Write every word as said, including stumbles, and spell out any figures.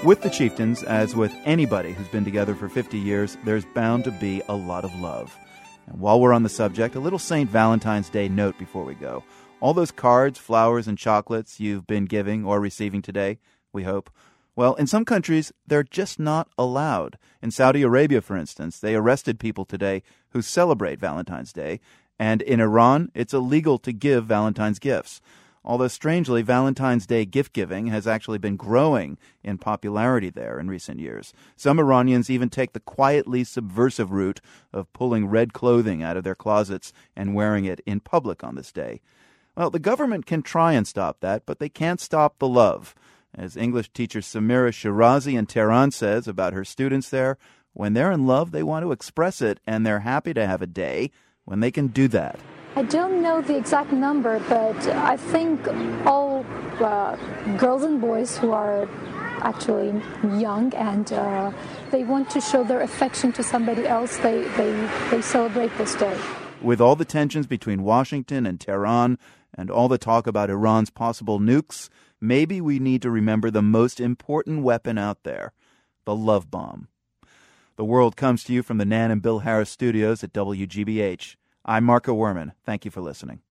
With the Chieftains, as with anybody who's been together for fifty years, there's bound to be a lot of love. And while we're on the subject, a little Saint Valentine's Day note before we go. All those cards, flowers, and chocolates you've been giving or receiving today, we hope, well, in some countries, they're just not allowed. In Saudi Arabia, for instance, they arrested people today who celebrate Valentine's Day, and in Iran, it's illegal to give Valentine's gifts. Although, strangely, Valentine's Day gift-giving has actually been growing in popularity there in recent years. Some Iranians even take the quietly subversive route of pulling red clothing out of their closets and wearing it in public on this day. Well, the government can try and stop that, but they can't stop the love. As English teacher Samira Shirazi in Tehran says about her students there, when they're in love, they want to express it, and they're happy to have a day when they can do that. I don't know the exact number, but I think all uh, girls and boys who are actually young and uh, they want to show their affection to somebody else, they, they, they celebrate this day. With all the tensions between Washington and Tehran and all the talk about Iran's possible nukes, maybe we need to remember the most important weapon out there, the love bomb. The World comes to you from the Nan and Bill Harris studios at W G B H. I'm Marco Werman. Thank you for listening.